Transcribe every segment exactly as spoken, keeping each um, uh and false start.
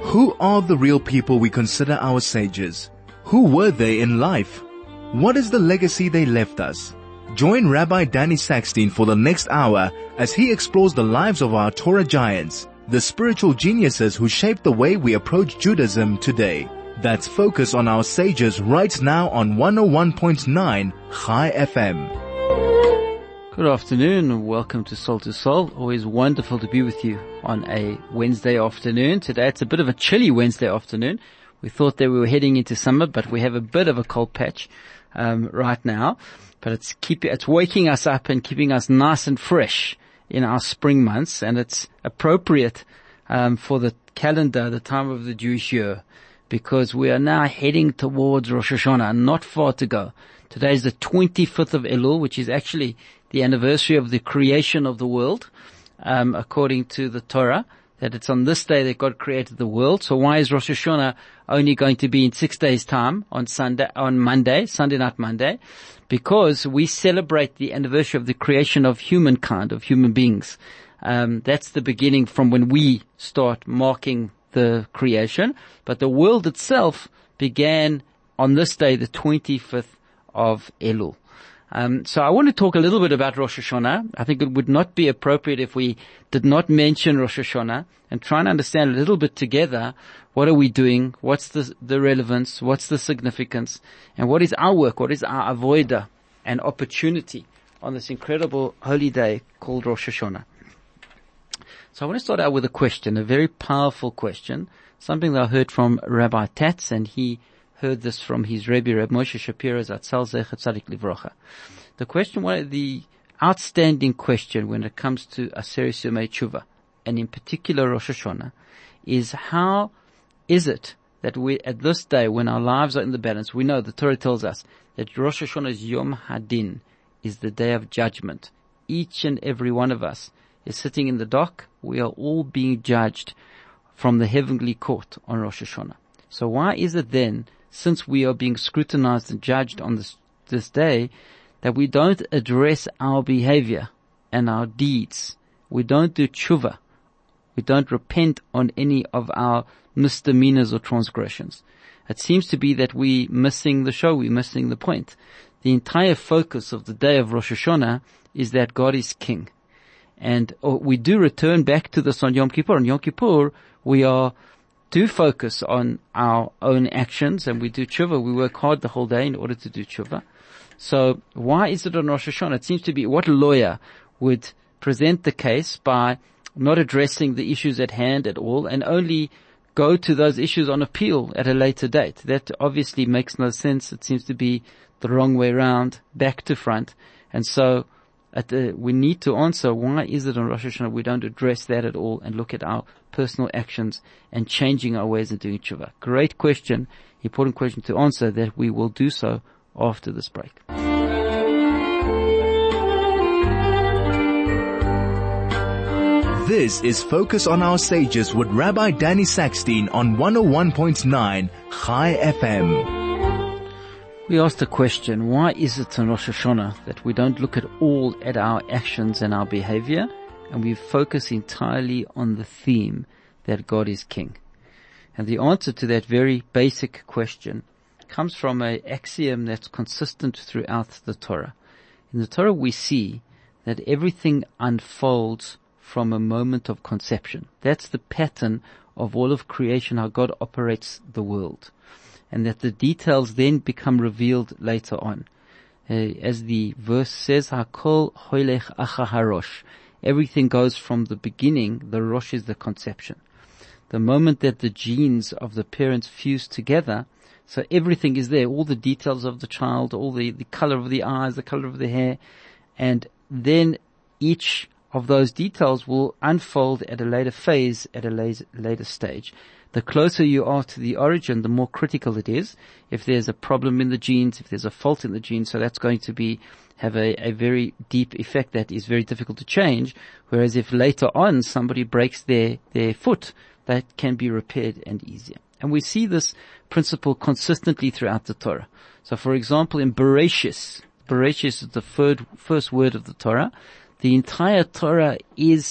Who are the real people we consider our sages? Who were they in life? What is the legacy they left us? Join Rabbi Danny Sackstein for the next hour as he explores the lives of our Torah giants, the spiritual geniuses who shaped the way we approach Judaism today. That's Focus on Our Sages right now on one oh one point nine Chai F M. Good afternoon and welcome to Soul to Soul. Always wonderful to be with you on a Wednesday afternoon. Today it's a bit of a chilly Wednesday afternoon. We thought that we were heading into summer, but we have a bit of a cold patch um, right now. But it's keep it's waking us up and keeping us nice and fresh in our spring months, and it's appropriate um, for the calendar, the time of the Jewish year, because we are now heading towards Rosh Hashanah, not far to go. Today is the twenty-fifth of Elul, which is actually the anniversary of the creation of the world, um, according to the Torah, that it's on this day that God created the world. So why is Rosh Hashanah only going to be in six days' time on Sunday, on Monday, Sunday night Monday? Because we celebrate the anniversary of the creation of humankind, of human beings. Um, that's the beginning from when we start marking the creation. But the world itself began on this day, the twenty-fifth of Elul. Um, so I want to talk a little bit about Rosh Hashanah. I think it would not be appropriate if we did not mention Rosh Hashanah and try and understand a little bit together. What are we doing? What's the, the relevance? What's the significance? And what is our work? What is our avodah and opportunity on this incredible holy day called Rosh Hashanah? So I want to start out with a question, a very powerful question, something that I heard from Rabbi Tatz, and he heard this from his Rebbe, Reb Moshe Shapiro Zatzal Zecher Tzadik Livrocha. The question, the outstanding question when it comes to Aseret Yomei Tshuva, and in particular Rosh Hashanah, is how is it that we, at this day, when our lives are in the balance, we know the Torah tells us that Rosh Hashanah is Yom Hadin, is the day of judgment. Each and every one of us is sitting in the dock. We are all being judged from the heavenly court on Rosh Hashanah. So why is it then, since we are being scrutinized and judged on this, this day, that we don't address our behavior and our deeds? We don't do tshuva. We don't repent on any of our misdemeanors or transgressions. It seems to be that we're missing the show, we're missing the point. The entire focus of the day of Rosh Hashanah is that God is King. And we do return back to this on Yom Kippur. On Yom Kippur, we are do focus on our own actions, and we do tshuva. We work hard the whole day in order to do tshuva. So why is it on Rosh Hashanah? It seems to be, what lawyer would present the case by not addressing the issues at hand at all and only go to those issues on appeal at a later date? That obviously makes no sense. It seems to be the wrong way around, back to front. And so At the, we need to answer, why is it on Rosh Hashanah we don't address that at all and look at our personal actions and changing our ways of doing tshuva? Great question, important question to answer, that we will do so after this break. This is Focus on Our Sages with Rabbi Danny Sackstein on one oh one point nine Chai F M. We asked the question, why is it on Rosh Hashanah that we don't look at all at our actions and our behavior, and we focus entirely on the theme that God is King? And the answer to that very basic question comes from an axiom that's consistent throughout the Torah. In the Torah we see that everything unfolds from a moment of conception. That's the pattern of all of creation, how God operates the world. And that the details then become revealed later on. Uh, as the verse says, Hakol hoilech acha harosh. Everything goes from the beginning. The rosh is the conception. The moment that the genes of the parents fuse together, so everything is there, all the details of the child, all the, the color of the eyes, the color of the hair, and then each of those details will unfold at a later phase, at a later, later stage. The closer you are to the origin, the more critical it is. If there's a problem in the genes, if there's a fault in the genes, so that's going to be, have a, a very deep effect that is very difficult to change. Whereas if later on somebody breaks their, their foot, that can be repaired and easier. And we see this principle consistently throughout the Torah. So for example, in Bereshis, Bereshis is the third, first word of the Torah. The entire Torah is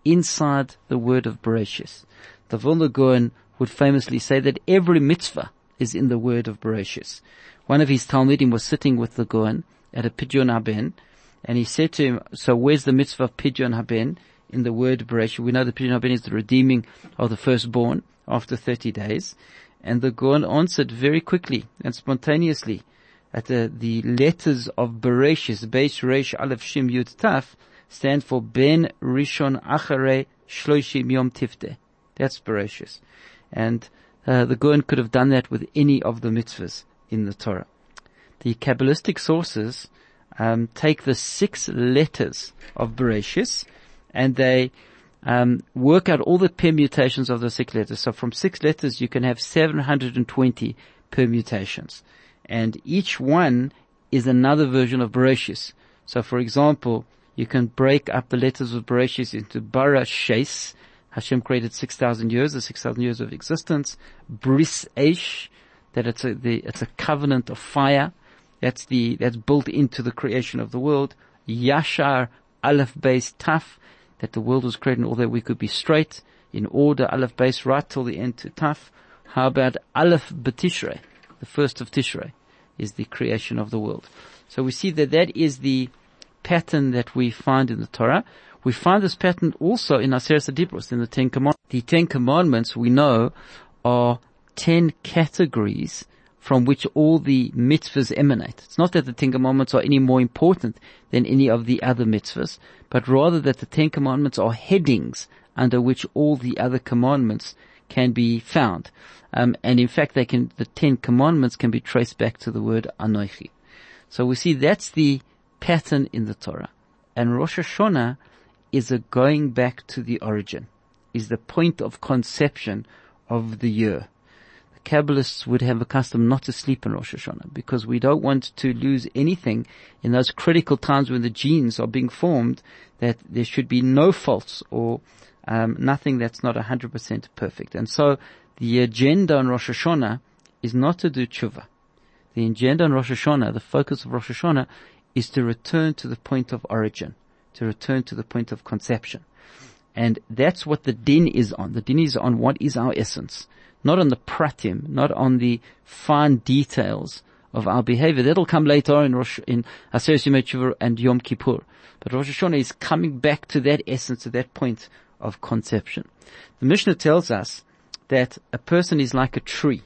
inside the word of Bereshis. The Vilna Gaon would famously say that every mitzvah is in the word of Bereshis. One of his Talmidim was sitting with the Gaon at a Pidyon Haben, and he said to him, so where's the mitzvah of Pidyon Haben in the word Bereshis? We know the Pidyon Haben is the redeeming of the firstborn after thirty days. And the Gaon answered very quickly and spontaneously at the, the letters of Bereshis, Beis Reish Aleph Shim Yud Taf, stand for Ben Rishon Acharei Shloshim Yom Tifte. That's Bereshis. And uh, the Gaon could have done that with any of the mitzvahs in the Torah. The Kabbalistic sources um, take the six letters of Bereshis and they um, work out all the permutations of the six letters. So from six letters you can have seven hundred twenty permutations. And each one is another version of Bereshis. So for example, you can break up the letters of Bereshis into Bara Sheis. Hashem created six thousand years, the six thousand years of existence. Bris Eish, that it's a, the, it's a covenant of fire. That's the, that's built into the creation of the world. Yashar Aleph Beis Taf, that the world was created in order that we could be straight, in order, Aleph Beis, right till the end to Taf. How about Aleph B'Tishrei, the first of Tishrei, is the creation of the world. So we see that that is the pattern that we find in the Torah. We find this pattern also in Aseret HaDibros, in the Ten Commandments. The Ten Commandments, we know, are ten categories from which all the mitzvahs emanate. It's not that the Ten Commandments are any more important than any of the other mitzvahs, but rather that the Ten Commandments are headings under which all the other commandments can be found. Um, and in fact, they can, the Ten Commandments can be traced back to the word Anochi. So we see that's the pattern in the Torah. And Rosh Hashanah is a going back to the origin, is the point of conception of the year. The Kabbalists would have a custom not to sleep on Rosh Hashanah because we don't want to lose anything in those critical times when the genes are being formed, that there should be no faults or um, nothing that's not one hundred percent perfect. And so the agenda on Rosh Hashanah is not to do tshuva. The agenda on Rosh Hashanah, the focus of Rosh Hashanah, is to return to the point of origin, to return to the point of conception. And that's what the din is on. The din is on what is our essence, not on the pratim, not on the fine details of our behavior. That'll come later in Rosh, in Aseret Yemei Tshuva and Yom Kippur. But Rosh Hashanah is coming back to that essence, to that point of conception. The Mishnah tells us that a person is like a tree,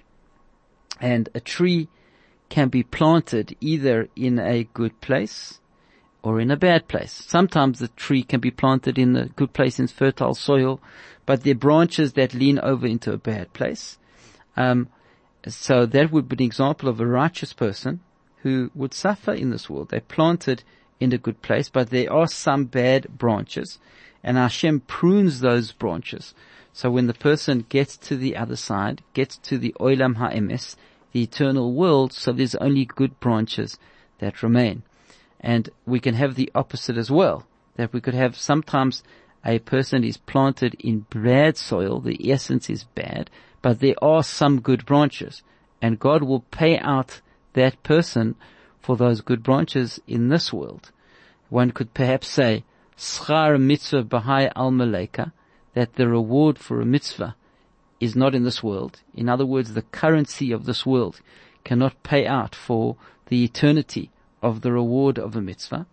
and a tree can be planted either in a good place or in a bad place. Sometimes the tree can be planted in a good place in fertile soil, but there are branches that lean over into a bad place. Um, so that would be an example of a righteous person who would suffer in this world. They're planted in a good place, but there are some bad branches, and Hashem prunes those branches. So when the person gets to the other side, gets to the Olam HaEmes, the eternal world, so there's only good branches that remain. And we can have the opposite as well, that we could have sometimes a person is planted in bad soil, the essence is bad, but there are some good branches, and God will pay out that person for those good branches in this world. One could perhaps say, Schar mitzvah b'hai al maleka, that the reward for a mitzvah is not in this world. In other words, the currency of this world cannot pay out for the eternity of the reward of a mitzvah.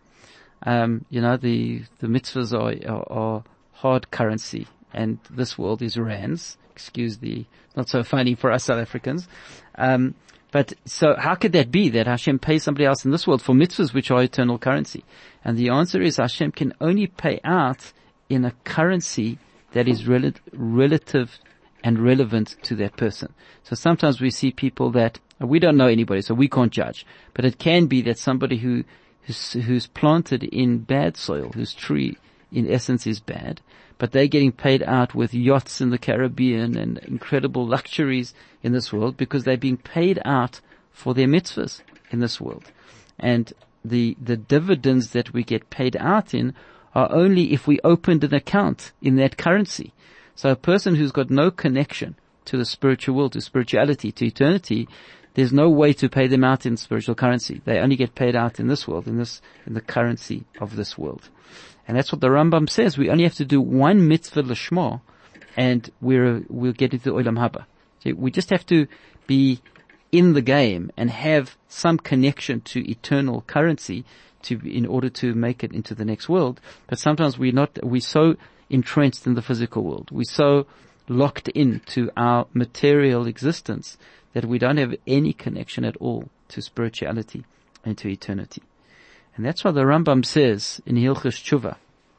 Um, you know, the, the mitzvahs are, are, are hard currency, and this world is rands. Excuse the, not so funny for us South Africans. Um, but so how could that be that Hashem pays somebody else in this world for mitzvahs which are eternal currency? And the answer is Hashem can only pay out in a currency that is rel- relative and relevant to that person. So sometimes we see people that, we don't know anybody, so we can't judge. But it can be that somebody who, who's, who's planted in bad soil, whose tree in essence is bad, but they're getting paid out with yachts in the Caribbean and incredible luxuries in this world because they're being paid out for their mitzvahs in this world. And the, the dividends that we get paid out in are only if we opened an account in that currency. So a person who's got no connection to the spiritual world, to spirituality, to eternity, there's no way to pay them out in spiritual currency. They only get paid out in this world, in this, in the currency of this world. And that's what the Rambam says. We only have to do one mitzvah l'shma, and we're, we'll get into Olam Haba. So we just have to be in the game and have some connection to eternal currency to, in order to make it into the next world. But sometimes we're not, we're so entrenched in the physical world. We're so locked into our material existence that we don't have any connection at all to spirituality and to eternity. And that's why the Rambam says in Hilchos Tshuva,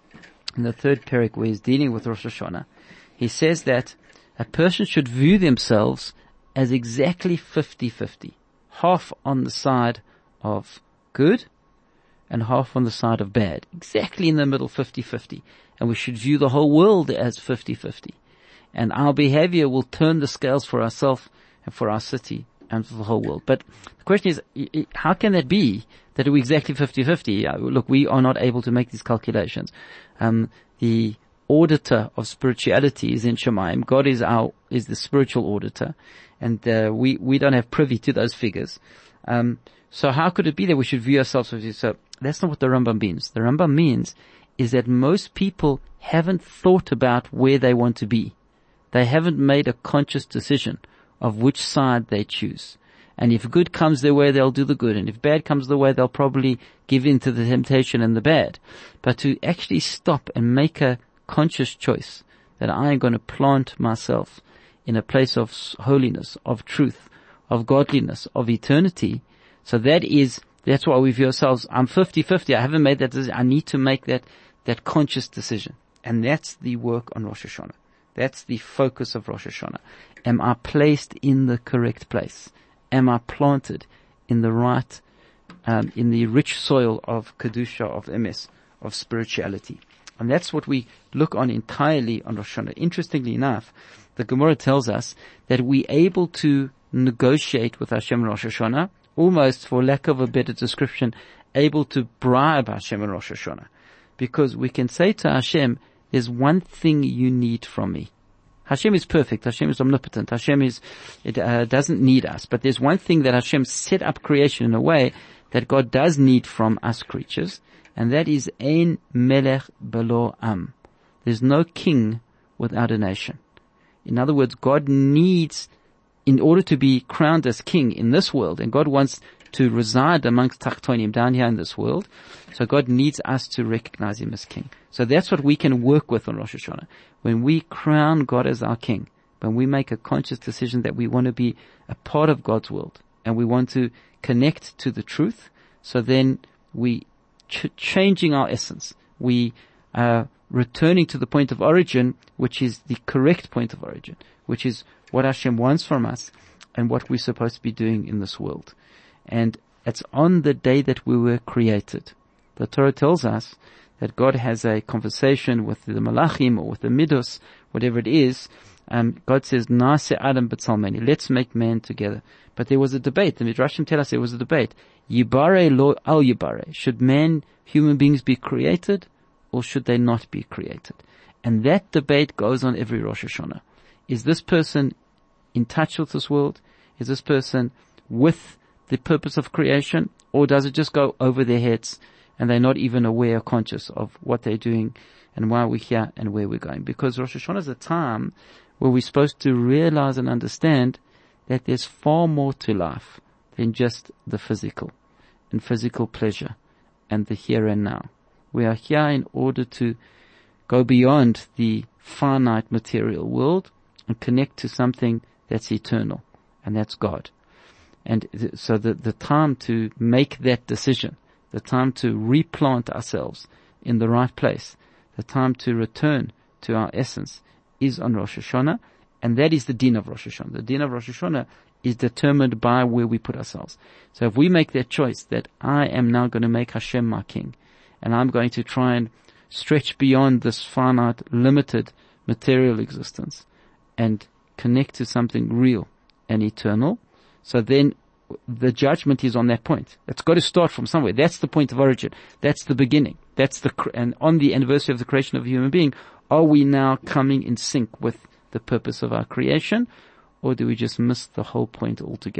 in the third parak where he's dealing with Rosh Hashanah, he says that a person should view themselves as exactly fifty-fifty. Half on the side of good and half on the side of bad. Exactly in the middle, fifty-fifty. And we should view the whole world as fifty-fifty. And our behavior will turn the scales for ourselves and for our city and for the whole world. But the question is, how can that be that we're exactly fifty-fifty? Look, we are not able to make these calculations. Um, the auditor of spirituality is in Shemaim. God is our, is the spiritual auditor. And, uh, we, we don't have privy to those figures. Um, so how could it be that we should view ourselves as, so that's not what the Rambam means. The Rambam means is that most people haven't thought about where they want to be. They haven't made a conscious decision of which side they choose. And if good comes their way, they'll do the good. And if bad comes their way, they'll probably give in to the temptation and the bad. But to actually stop and make a conscious choice that I am going to plant myself in a place of holiness, of truth, of godliness, of eternity. So that is, that's why we view ourselves, I'm fifty-fifty. I haven't made that decision. I need to make that, that conscious decision. And that's the work on Rosh Hashanah. That's the focus of Rosh Hashanah. Am I placed in the correct place? Am I planted in the right, um, in the rich soil of Kedusha, of Emes, of spirituality? And that's what we look on entirely on Rosh Hashanah. Interestingly enough, the Gemara tells us that we're able to negotiate with Hashem in Rosh Hashanah, almost, for lack of a better description, able to bribe Hashem in Rosh Hashanah. Because we can say to Hashem, there's one thing you need from me. Hashem is perfect. Hashem is omnipotent. Hashem is, it uh, doesn't need us. But there's one thing that Hashem set up creation in a way that God does need from us creatures, and that is Ein Melech Belo Am. There's no king without a nation. In other words, God needs, in order to be crowned as king in this world, and God wants to reside amongst Tachtonim down here in this world, so God needs us to recognize Him as king. So that's what we can work with on Rosh Hashanah. When we crown God as our king, when we make a conscious decision that we want to be a part of God's world, and we want to connect to the truth, so then we ch- changing our essence. We are returning to the point of origin, which is the correct point of origin, which is what Hashem wants from us and what we're supposed to be doing in this world. And it's on the day that we were created. The Torah tells us that God has a conversation with the Malachim or with the Midos, whatever it is. Um, God says, Naaseh Adam b'tzalmeni, let's make man together. But there was a debate. The Midrashim tell us there was a debate. Yibare lo al yibare. Should man, human beings be created, or should they not be created? And that debate goes on every Rosh Hashanah. Is this person in touch with this world? Is this person with the purpose of creation? Or does it just go over their heads and they're not even aware or conscious of what they're doing and why we're here and where we're going? Because Rosh Hashanah is a time where we're supposed to realize and understand that there's far more to life than just the physical and physical pleasure and the here and now. We are here in order to go beyond the finite material world and connect to something that's eternal, and that's God. And th- so the, the time to make that decision, the time to replant ourselves in the right place, the time to return to our essence is on Rosh Hashanah, and that is the din of Rosh Hashanah. The din of Rosh Hashanah is determined by where we put ourselves. So if we make that choice that I am now going to make Hashem my king, and I'm going to try and stretch beyond this finite, limited material existence and connect to something real and eternal, so then the judgment is on that point. It's got to start from somewhere. That's the point of origin. That's the beginning. That's the, and on the anniversary of the creation of a human being, are we now coming in sync with the purpose of our creation, or do we just miss the whole point altogether?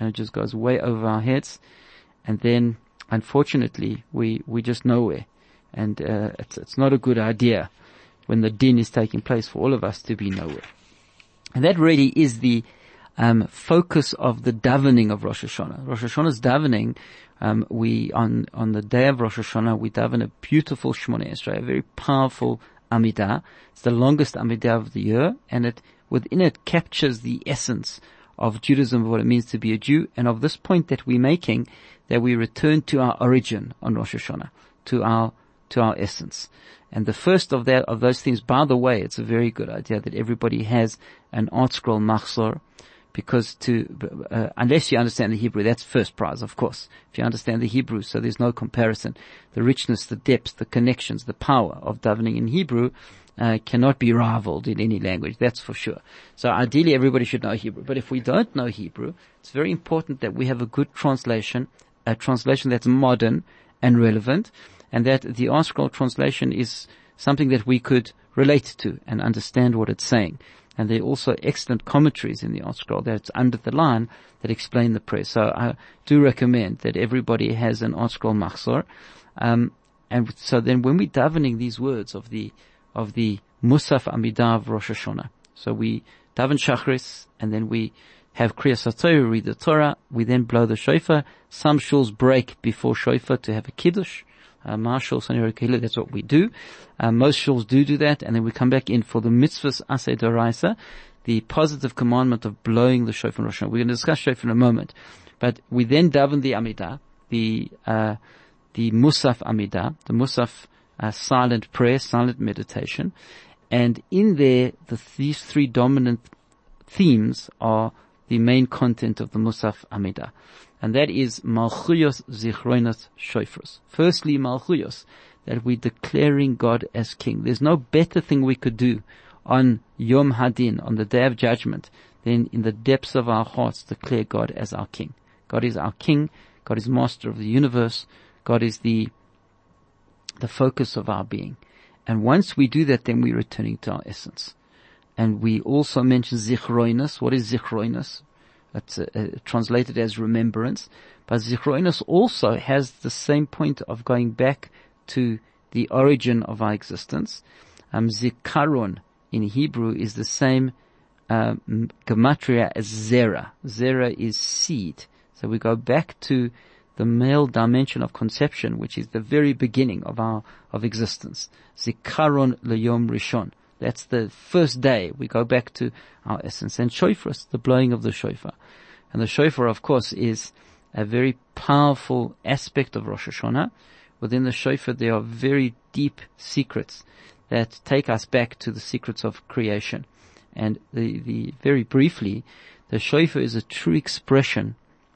and it just goes way over our heads. And then, unfortunately, we, we just nowhere. And, uh, it's, it's not a good idea when the din is taking place for all of us to be nowhere. And that really is the, um, focus of the davening of Rosh Hashanah. Rosh Hashanah's davening, um, we, on, on the day of Rosh Hashanah, we daven a beautiful Shmoneh Esrei, a very powerful Amidah. It's the longest Amidah of the year, and it, within it captures the essence of Judaism, of what it means to be a Jew, and of this point that we're making, that we return to our origin on Rosh Hashanah, to our, to our essence. And the first of that, of those things, by the way, it's a very good idea that everybody has an art scroll machzor, because to, uh, unless you understand the Hebrew, that's first prize, of course. If you understand the Hebrew, so there's no comparison. The richness, the depth, the connections, the power of davening in Hebrew, uh, cannot be rivaled in any language, that's for sure. So ideally everybody should know Hebrew. But if we don't know Hebrew, it's very important that we have a good translation, a translation that's modern and relevant, and that the art scroll translation is something that we could relate to and understand what it's saying. And there are also excellent commentaries in the art scroll that's under the line that explain the prayer. So I do recommend that everybody has an art scroll machzor. Um, and so then when we're davening these words of the, of the Musaf Amidah of Rosh Hashanah, so we daven Shachris, and then we have Kriyas HaTorah, read the Torah, we then blow the shofar. Some shuls break before shofar to have a kiddush. Uh, Marshall, Sanyor Kehillah, that's what we do. Uh, most shuls do do that, and then we come back in for the mitzvahs aseh d'oraisa, the positive commandment of blowing the shofar in Rosh Hashanah. We're going to discuss shofar in a moment. But we then daven the Amidah, the, uh, the Musaf Amidah, the Musaf, uh, silent prayer, silent meditation. And in there, the, these three dominant themes are the main content of the Musaf Amidah. And that is Malchuyos Zichronos Shofros. Firstly, Malchuyos, that we're declaring God as King. There's no better thing we could do on Yom Hadin, on the Day of Judgment, than in the depths of our hearts declare God as our King. God is our King. God is Master of the universe. God is the, the focus of our being. And once we do that, then we're returning to our essence. And we also mention Zichronos. What is Zichronos? It's uh, uh, translated as remembrance. But Zichronos also has the same point of going back to the origin of our existence. Um, Zikaron in Hebrew is the same uh, gematria as Zera. Zera is seed. So we go back to the male dimension of conception, which is the very beginning of our of existence. Zikaron leyom rishon. That's the first day. We go back to our essence. And shofar, the blowing of the shofar. And the shofar, of course, is a very powerful aspect of Rosh Hashanah. Within the shofar, there are very deep secrets that take us back to the secrets of creation. And the, the, very briefly, the shofar is a true expression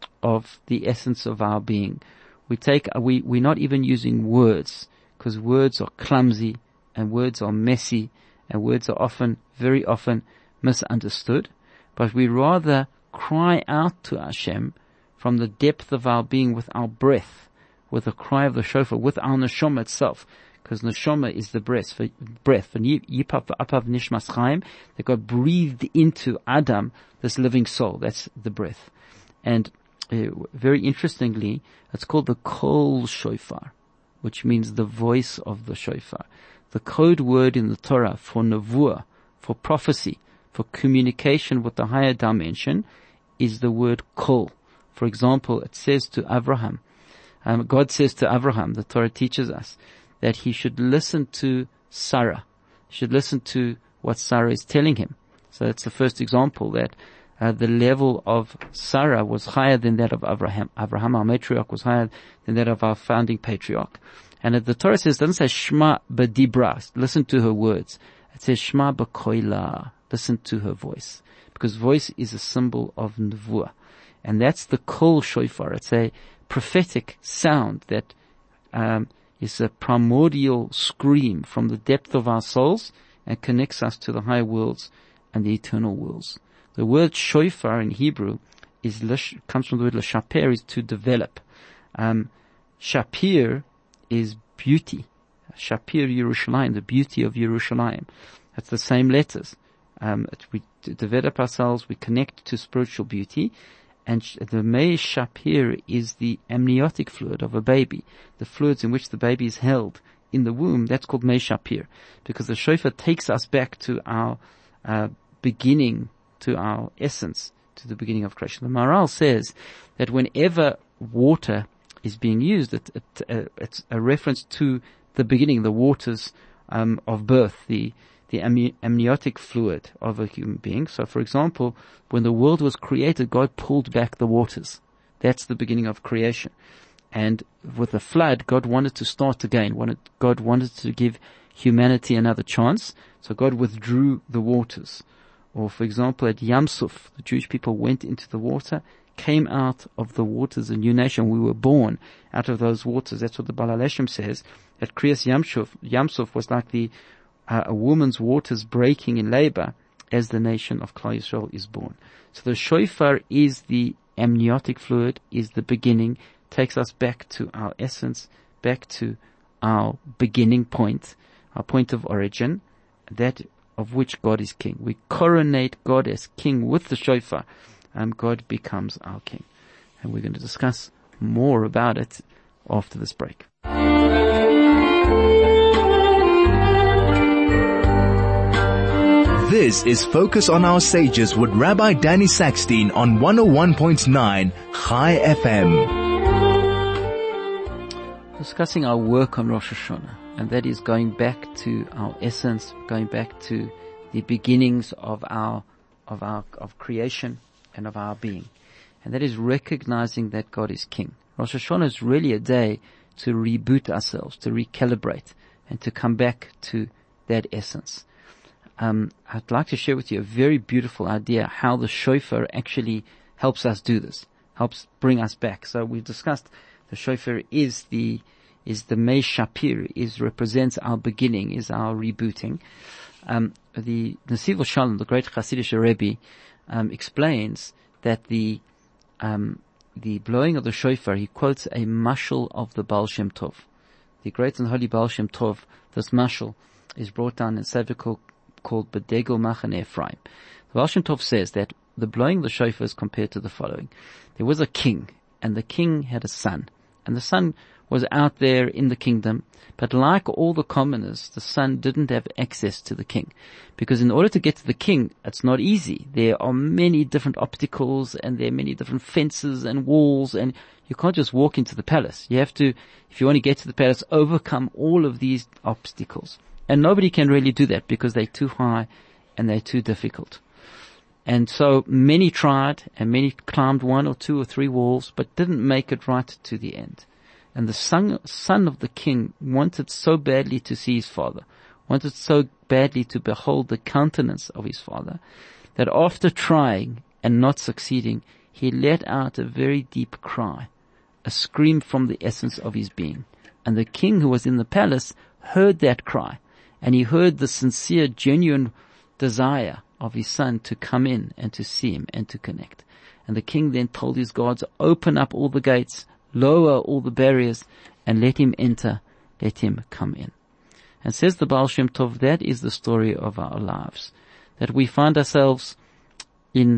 of the essence of our being. We take, we, we're not even using words, because words are clumsy, and words are messy, and words are often, very often, misunderstood. But we rather cry out to Hashem from the depth of our being with our breath, with the cry of the shofar, with our neshama itself. Because neshama is the breath, for breath, for yipav apav nishmas chaim, that God breathed into Adam, this living soul. That's the breath. And uh, very interestingly, it's called the kol shofar, which means the voice of the shofar. The code word in the Torah for nevuah, for prophecy, for communication with the higher dimension, is the word kol. For example, it says to Abraham, um, God says to Abraham, the Torah teaches us, that he should listen to Sarah. He should listen to what Sarah is telling him. So that's the first example, that uh, the level of Sarah was higher than that of Abraham. Abraham, our matriarch, was higher than that of our founding patriarch. And the Torah says, it doesn't say Shema b'dibra, listen to her words. It says Shema b'koila, listen to her voice. Because voice is a symbol of nevuah. And that's the kol shofar. It's a prophetic sound that um, is a primordial scream from the depth of our souls and connects us to the higher worlds and the eternal worlds. The word shofar in Hebrew is comes from the word l'shaper, is to develop. Um, shapir is beauty. Shapir Yerushalayim, the beauty of Yerushalayim. That's the same letters. Um, it, we develop ourselves, we connect to spiritual beauty, And the Mei Shapir is the amniotic fluid of a baby, the fluids in which the baby is held in the womb. That's called Mei Shapir, because the shofar takes us back to our uh, beginning, to our essence, to the beginning of creation. The Maharal says that whenever water is being used, it, it, uh, it's a reference to the beginning, the waters um, of birth, the the amniotic fluid of a human being. So, for example, when the world was created, God pulled back the waters. That's the beginning of creation. And with the flood, God wanted to start again. Wanted, God wanted to give humanity another chance. So God withdrew the waters. Or, for example, at Yam Suf, the Jewish people went into the water, came out of the waters, a new nation. We were born out of those waters. That's what the Baal HaLeshem says. At Kriyas Yam Suf, Yam Suf was like the Uh, a woman's waters breaking in labor as the nation of Klal Yisrael is born. So the shofar is the amniotic fluid, is the beginning, takes us back to our essence, back to our beginning point, our point of origin, that of which God is king. We coronate God as king with the shofar, and God becomes our king. And we're going to discuss more about it after this break. This is Focus on Our Sages with Rabbi Danny Sackstein on one oh one point nine Chai F M. Discussing our work on Rosh Hashanah, and that is going back to our essence, going back to the beginnings of our, of our, of creation and of our being. And that is recognizing that God is king. Rosh Hashanah is really a day to reboot ourselves, to recalibrate, and to come back to that essence. Um, I'd like to share with you a very beautiful idea how the shofar actually helps us do this, helps bring us back. So we've discussed the shofar is the, is the Mei Shapir, is represents our beginning, is our rebooting. Um, the Nesiv Shalom, the great Hasidic Rebbe, um, explains that the, um, the blowing of the shofar, he quotes a mashal of the Baal Shem Tov. The great and holy Baal Shem Tov, this mashal is brought down in Sefer called Bedegel Machane Ephraim. The Baal Shem Tov says that the blowing of the shofar is compared to the following. There was a king, and the king had a son, and the son was out there in the kingdom, but like all the commoners, the son didn't have access to the king. Because in order to get to the king, it's not easy. There are many different obstacles, and there are many different fences and walls, and you can't just walk into the palace. You have to, if you want to get to the palace, overcome all of these obstacles. And nobody can really do that because they're too high and they're too difficult. And so many tried, and many climbed one or two or three walls, but didn't make it right to the end. And the son, son of the king wanted so badly to see his father, wanted so badly to behold the countenance of his father, that after trying and not succeeding, he let out a very deep cry, a scream from the essence of his being. And the king who was in the palace heard that cry, and he heard the sincere, genuine desire of his son to come in and to see him and to connect. And the king then told his guards, open up all the gates, lower all the barriers, and let him enter, let him come in. And says the Baal Shem Tov, that is the story of our lives. That we find ourselves in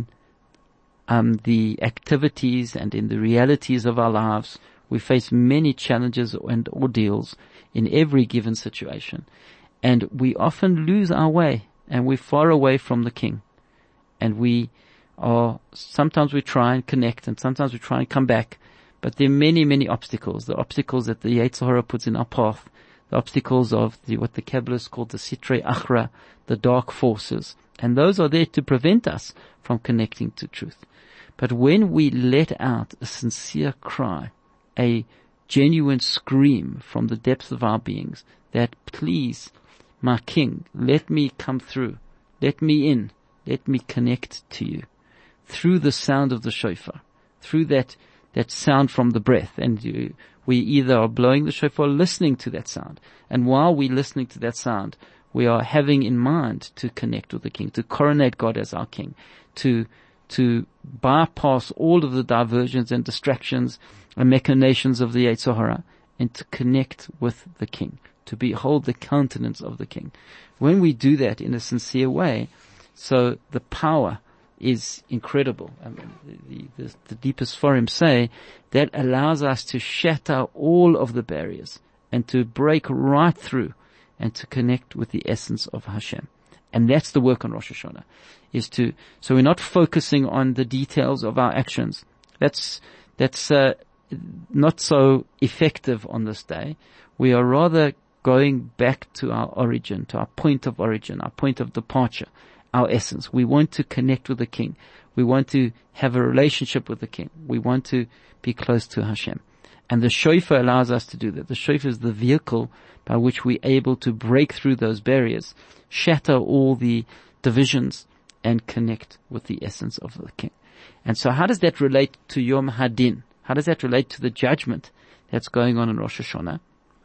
um, the activities and in the realities of our lives. We face many challenges and ordeals in every given situation. And we often lose our way, and we're far away from the king. And we are, sometimes we try and connect, and sometimes we try and come back. But there are many, many obstacles. The obstacles that the Yetzer Hara puts in our path. The obstacles of the, what the Kabbalists call the Sitrei Achra, the dark forces. And those are there to prevent us from connecting to truth. But when we let out a sincere cry, a genuine scream from the depths of our beings, that please, my king, let me come through, let me in, let me connect to you, through the sound of the shofar, through that, that sound from the breath. And you, we either are blowing the shofar or listening to that sound. And while we're listening to that sound, we are having in mind to connect with the king, to coronate God as our king, to, to bypass all of the diversions and distractions and machinations of the Yetzer Hara, and to connect with the king, to behold the countenance of the king. When we do that in a sincere way, so the power is incredible. I mean, the, the, the deepest forums say that allows us to shatter all of the barriers and to break right through and to connect with the essence of Hashem. And that's the work on Rosh Hashanah, is to, so we're not focusing on the details of our actions. That's, that's, uh, not so effective on this day. We are rather going back to our origin, to our point of origin, our point of departure, our essence. We want to connect with the King. We want to have a relationship with the King. We want to be close to Hashem. And the shofar allows us to do that. The shofar is the vehicle by which we're able to break through those barriers, shatter all the divisions, and connect with the essence of the King. And so how does that relate to Yom Hadin? How does that relate to the judgment that's going on in Rosh Hashanah?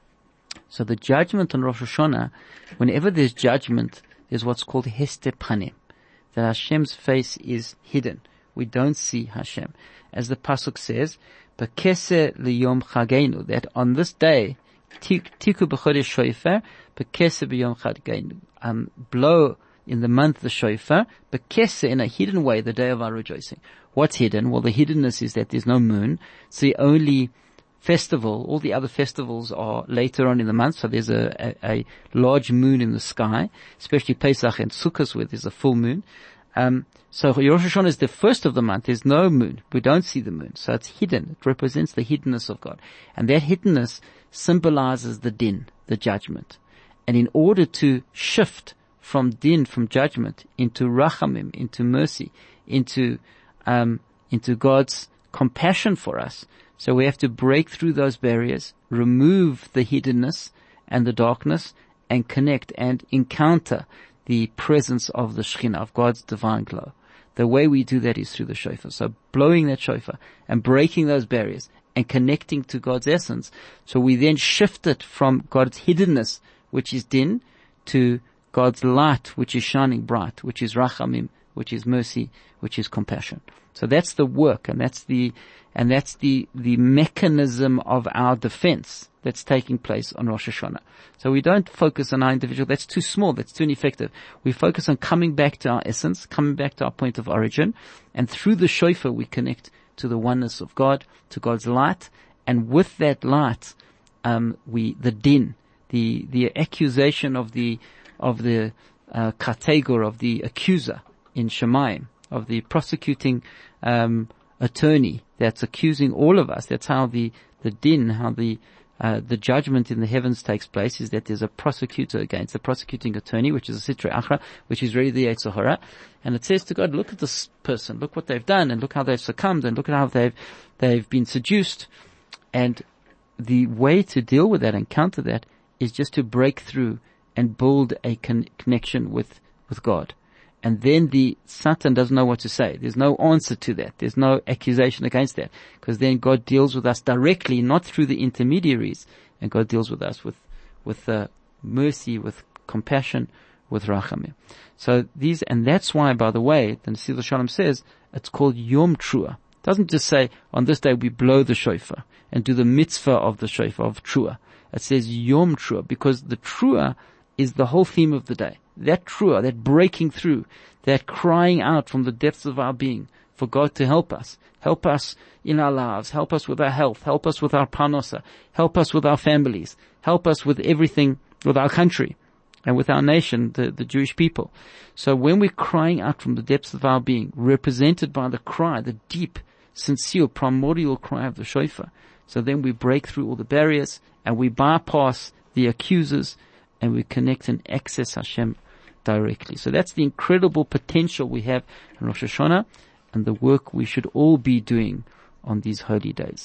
So the judgment on Rosh Hashanah, whenever there's judgment, there's what's called Hester Panim, that Hashem's face is hidden. We don't see Hashem. As the Pasuk says, B'keser liyom chageinu, that on this day, tiku b'chodesh shofar, b'keser b'yom chageinu, um, blow in the month the shofar, b'keser, in a hidden way, the day of our rejoicing. What's hidden? Well, the hiddenness is that there's no moon. It's the only festival. All the other festivals are later on in the month, so there's a, a, a large moon in the sky, especially Pesach and Sukkot where there's a full moon. Um, so Rosh Hashanah is the first of the month. There's no moon. We don't see the moon. So it's hidden. It represents the hiddenness of God. And that hiddenness symbolizes the din, the judgment. And in order to shift from din, from judgment, into rachamim, into mercy, into, um, into God's compassion for us, so we have to break through those barriers, remove the hiddenness and the darkness, and connect and encounter the presence of the Shekhinah, of God's divine glow. The way we do that is through the shofar. So blowing that shofar and breaking those barriers and connecting to God's essence. So we then shift it from God's hiddenness, which is din, to God's light, which is shining bright, which is rachamim, which is mercy, which is compassion. So that's the work, and that's the, and that's the, the mechanism of our defense that's taking place on Rosh Hashanah. So we don't focus on our individual, that's too small, that's too ineffective. We focus on coming back to our essence, coming back to our point of origin, and through the shofar we connect to the oneness of God, to God's light, and with that light, um, we, the din, the, the accusation of the, of the, uh, kategor, of the accuser in Shemayim, of the prosecuting, um, attorney that's accusing all of us. That's how the, the din, how the, uh, the judgment in the heavens takes place, is that there's a prosecutor against the prosecuting attorney, which is a Sitra Achra, which is really the Yetzer Hara. And it says to God, look at this person, look what they've done, and look how they've succumbed, and look at how they've, they've been seduced. And the way to deal with that and counter that is just to break through and build a con- connection with, with God. And then the Satan doesn't know what to say. There's no answer to that. There's no accusation against that. Because then God deals with us directly, not through the intermediaries. And God deals with us with, with, uh, mercy, with compassion, with rachamim. So these, and that's why, by the way, the Nesiv Shalom says, it's called Yom Trua. It doesn't just say, on this day we blow the shofar and do the mitzvah of the shofar, of Trua. It says Yom Trua, because the Trua is the whole theme of the day. That trua, that breaking through, that crying out from the depths of our being for God to help us, help us in our lives, help us with our health, help us with our parnasa, help us with our families, help us with everything, with our country and with our nation, the, the Jewish people. So when we're crying out from the depths of our being, represented by the cry, the deep, sincere, primordial cry of the shofar, so then we break through all the barriers and we bypass the accusers, and we connect and access Hashem directly. So that's the incredible potential we have in Rosh Hashanah and the work we should all be doing on these holy days.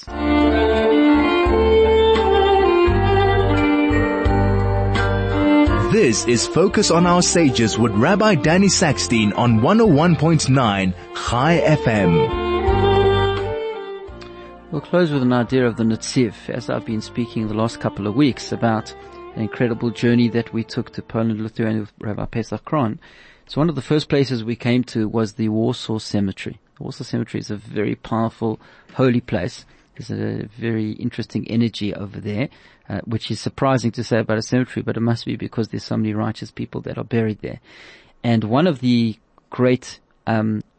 This is Focus on Our Sages with Rabbi Danny Sackstein on one oh one point nine Chai F M. We'll close with an idea of the Netziv, as I've been speaking the last couple of weeks about an incredible journey that we took to Poland, Lithuania with Rabbi Pesach Kron. So one of the first places we came to was the Warsaw Cemetery. The Warsaw Cemetery is a very powerful, holy place. There's a very interesting energy over there, uh, which is surprising to say about a cemetery, but it must be because there's so many righteous people that are buried there. And one of the great um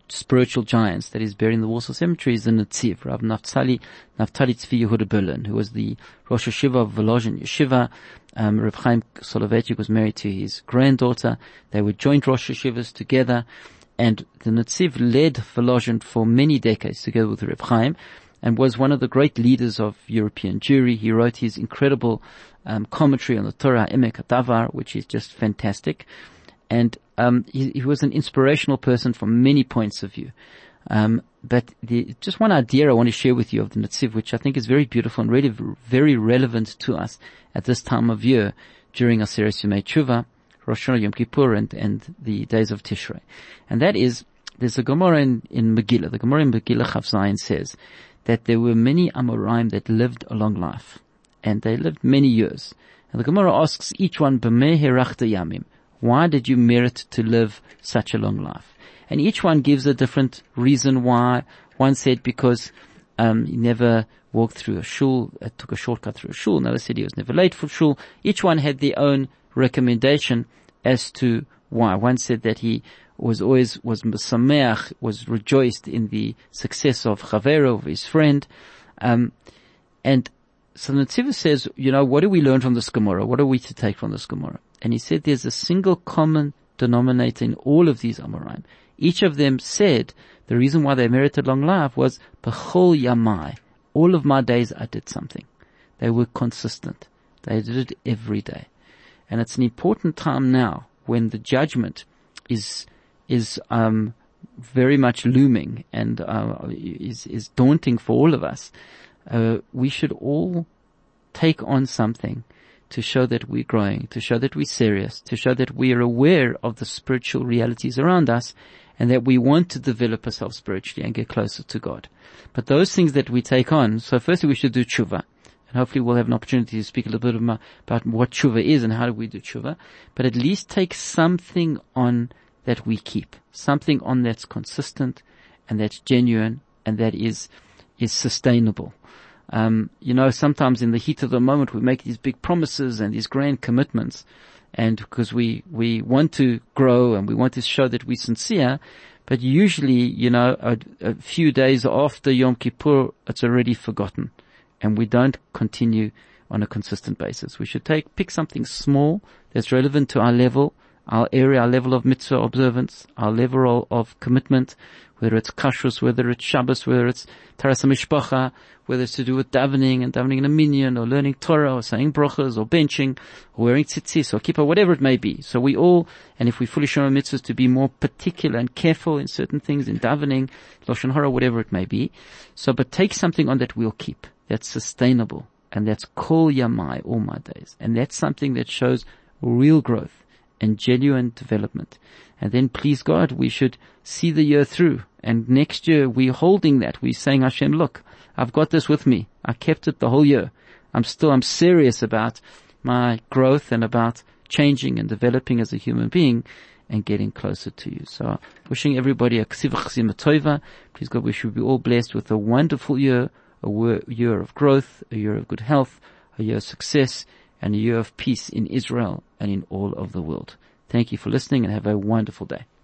spiritual giants that is buried in the Warsaw Cemetery is the Netziv, Rav Naftali, Naftali Tzvi Yehuda Berlin, who was the Rosh Yeshiva of Volozhin Yeshiva. Um, Rav Chaim Soloveitchik was married to his granddaughter. They were joint Rosh Yeshivas together. And the Netziv led Volozhin for many decades together with Rav Chaim, and was one of the great leaders of European Jewry. He wrote his incredible um, commentary on the Torah, Emek HaDavar, which is just fantastic. And um, he, he was an inspirational person from many points of view. Um, but the, just one idea I want to share with you of the Netziv, which I think is very beautiful and really very relevant to us at this time of year during Aseret Yemei Tshuva, Rosh Hashanah, Yom Kippur, and, and the days of Tishrei. And that is, there's a Gemara in, in Megillah. The Gemara in Megillah Chav Zayin says that there were many Amoraim that lived a long life. And they lived many years. And the Gemara asks each one, B'meh herachta yamim? Why did you merit to live such a long life? And each one gives a different reason why. One said because um, he never walked through a shul, uh, took a shortcut through a shul. Another said he was never late for shul. Each one had their own recommendation as to why. One said that he was always, was sameach, was rejoiced in the success of Chavero, of his friend. Um, and so the Netziv says, you know, what do we learn from this Gemara? What are we to take from this Gemara? And he said there's a single common denominator in all of these Amoraim. Each of them said the reason why they merited long life was B'chol Yamai. All of my days I did something. They were consistent. They did it every day. And it's an important time now when the judgment is, is, um, very much looming and, uh, is, is daunting for all of us. Uh, we should all take on something to show that we're growing, to show that we're serious, to show that we are aware of the spiritual realities around us and that we want to develop ourselves spiritually and get closer to God. But those things that we take on, so firstly we should do tshuva. And hopefully we'll have an opportunity to speak a little bit about what tshuva is and how do we do tshuva. But at least take something on that we keep. Something on that's consistent and that's genuine and that is, is sustainable. Um, you know, sometimes in the heat of the moment we make these big promises and these grand commitments, and because we, we want to grow and we want to show that we're sincere, but usually, you know, a, a few days after Yom Kippur, it's already forgotten. And we don't continue on a consistent basis. We should take, pick something small that's relevant to our level, our area, our level of mitzvah observance, our level of commitment, whether it's kashrus, whether it's Shabbos, whether it's Taras HaMishpacha, whether it's to do with davening and davening in a minyan, or learning Torah, or saying brachas, or benching, or wearing tzitzis, or kippah, whatever it may be. So we all, and if we fully show our mitzvahs to be more particular and careful in certain things, in davening, Lashon Hara, whatever it may be. So, but take something on that we'll keep, that's sustainable, and that's kol yamai, all my days. And that's something that shows real growth and genuine development. And then, please God, we should see the year through. And next year, we're holding that. We're saying, Hashem, look, I've got this with me. I kept it the whole year. I'm still, I'm serious about my growth and about changing and developing as a human being and getting closer to you. So, wishing everybody a ksiv chesima tova. Please God, we should be all blessed with a wonderful year, a year of growth, a year of good health, a year of success, and a year of peace in Israel and in all of the world. Thank you for listening and have a wonderful day.